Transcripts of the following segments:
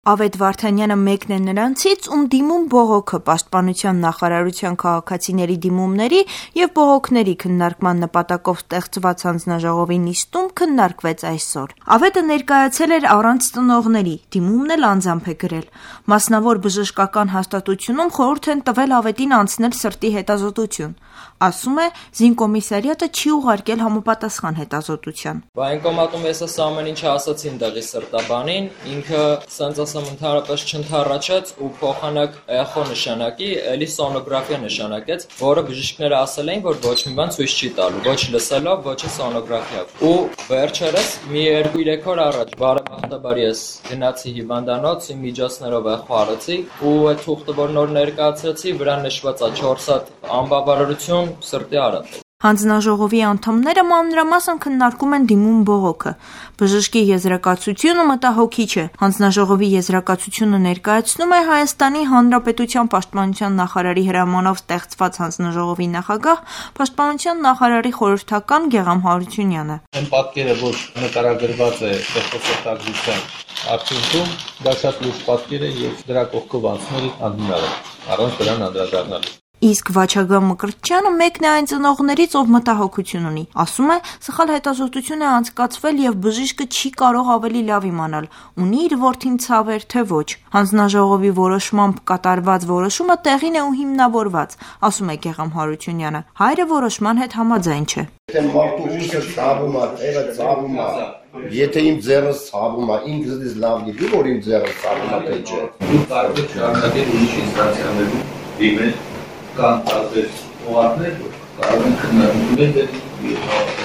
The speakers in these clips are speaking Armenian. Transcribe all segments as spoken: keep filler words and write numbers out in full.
Ավետ Վարդանյանը մեկն է նրանցից, ում դիմում բողոքը պաշտպանության նախարարության քաղաքացիների դիմումների և բողոքների քննարկման նպատակով ստեղծված հանձնաժողովի նիստում քննարկվեց այսօր։ Ավետը ներկայացել էր առանց ծնողների, դիմումն էլ անձամբ է գրել։ Մասնավոր բժշկական հաստատությունում խորհուրդ են տվել ավետին անցնել սրտի հետազոտություն։ Ասում է, զինկոմիսարիատը չի ուղարկել համապատասխան հետազոտության։ Военկոմատում ես այս ամեն ինչը ասացի ընդդեղի սրտաբանին, ինքը սենց ասեմ ընդհանրապես չընդառաջեց ու փոխանակ էխո նշանակի, էլի սոնոգրաֆիա նշանակեց, որը բժիշկները ասել էին, որ ոչ մի բան ցույց չի տալու, ոչ լսելով, ոչ սոնոգրաֆիայով։ Ու վերջերս մի երկու երեք օր առաջ բարեբախտաբար ես գնացի հիվանդանոց, իմ միջոցներով էխո արեցի ու այդ թուղթը որ նոր ներկայացրեցի, վրա նշված է չորս հատ անբավարարություն սրտի արատ։ Հանձնաժողովի անդամները մանրամասն քննարկում են դիմում բողոքը։ Բժշկի եզրակացությունը մտահոգիչ է։ Հանձնաժողովի եզրակացությունը ներկայացնում է Հայաստանի Հանրապետության պաշտպանության նախարարի հրամանով ստեղծված հանձնաժողովի նախագահ, պաշտպանության նախարարի խորհրդական Գեղամ Հարությունյանը։ Այն պատկերը, որ նկարագրված է ստեղծագործության արդյունքում, դա շատ լուրջ պատկեր է եւ դրա կողքով անցնել անհնար է, առանց դրան անդրադառնալու։ Իսկ Վաչագան Մկրտչյանը մեկն է այն ծնողներից, ով մտահոգություն ունի։ Ասում է, սխալ հետազոտություն է անցկացվել եւ բժիշկը չի կարող ավելի լավ իմանալ, ունի իր որդին ցավեր թե ոչ։ Հանձնաժողովի որոշմամբ կատարված որոշումը տեղին է ու հիմնավորված, ասում է Գեղամ Հարությունյանը։ Հայրը որոշման հետ համաձայն չէ։ Եթե մարդու ուսը ցավում է, տեղը ցավում է, եթե իմ ձեռը ցավում է, ինքս լավ գիտի, որ իմ ձեռը ցավում է թե չէ։ Դու կարող ես շարունակել ուրիշ ինստանցիաներում դիմել կան տարբեր ուղղություններ, որ կարող են քննարկել եւ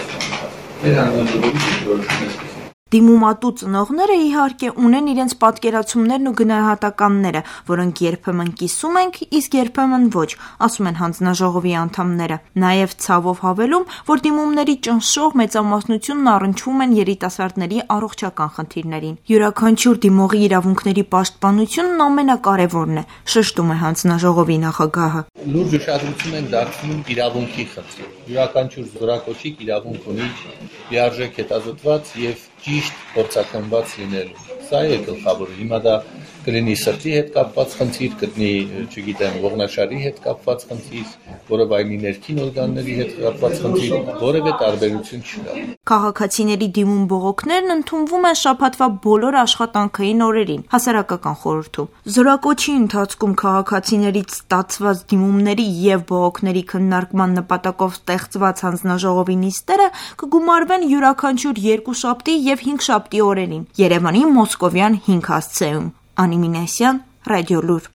հավաքել։ Դիմումատու ծնողները իհարկե ունեն իրենց պատկերացումներն ու գնահատականները, որոնք երբեմն կիսում ենք, իսկ երբեմն ոչ, ասում են հանձնաժողովի անդամները։ Նաև ցավով հավելում, որ դիմումների ճնշող մեծամասնությունն առնչվում են երիտասարդների առողջական խնդիրներին։ Յուրաքանչյուր դիմողի իրավունքների պաշտպանությունն ամենակարևորն է, շեշտում է հանձնաժողովի նախագահը։ Լուրջ ուշադրություն են դարձնում իրավունքի խնդրին։ Յուրաքանչյուր զորակոչիկ իրավունք ունի լիարժեք հետազոտված եւ ճիշտ փորձակնված լինելու։ Սա է գլխավորը։ Հիմա դա կլինի սրտի հետ կապված խնդիր, կլինի, չգիտեմ, ողնաշարի հետ կապված խնդիր, որովայնի ներքին օրգանների հետ կապված խնդիր, որևէ տարբերություն չկա։ Քաղաքացիների դիմում բողոքներն ընդունվում են շաբաթվա բոլոր աշխատանքային օրերին, հասարակական խորհրդում։ Զորակոչի ընթացքում քաղաքացիներից ստացված դիմումների եւ բողոքների քննարկման նպատակով ստեղծված հանձնաժողովի նիստերը կգումարվեն յուրաքանչյուր երկուշաբթի եւ հինգշաբթի օրերին Երևանի Մոսկովյան հինգ հասցեում։ Անի Մինասյան, Ռադիոլուր։